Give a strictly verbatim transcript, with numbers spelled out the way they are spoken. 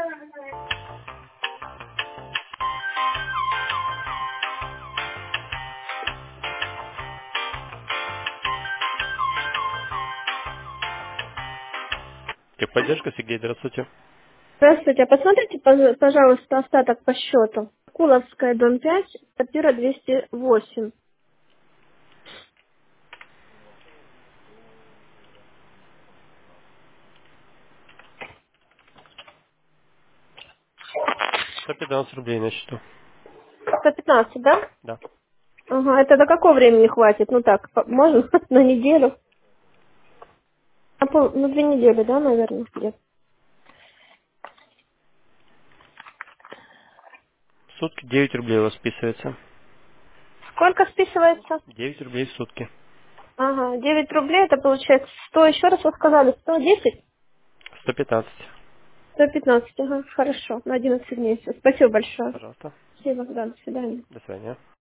Техподдержка, Сергей, здравствуйте. Здравствуйте, а посмотрите, пож- пожалуйста, остаток по счету. Куловская, дом пять, квартира двести восемь. сто пятнадцать рублей на счету. сто пятнадцать, да? Да. Ага, это до какого времени хватит? Ну так, по- можно на неделю? На, пол, на две недели, да, наверное, где-то. В сутки девять рублей у вас списывается. Сколько списывается? девять рублей в сутки. Ага, девять рублей, это получается сто, еще раз вы сказали, сто десять? сто пятнадцать. сто пятнадцать, ага, хорошо, на одиннадцать дней. Всё. Спасибо большое. Пожалуйста. Спасибо, да, до свидания. До свидания.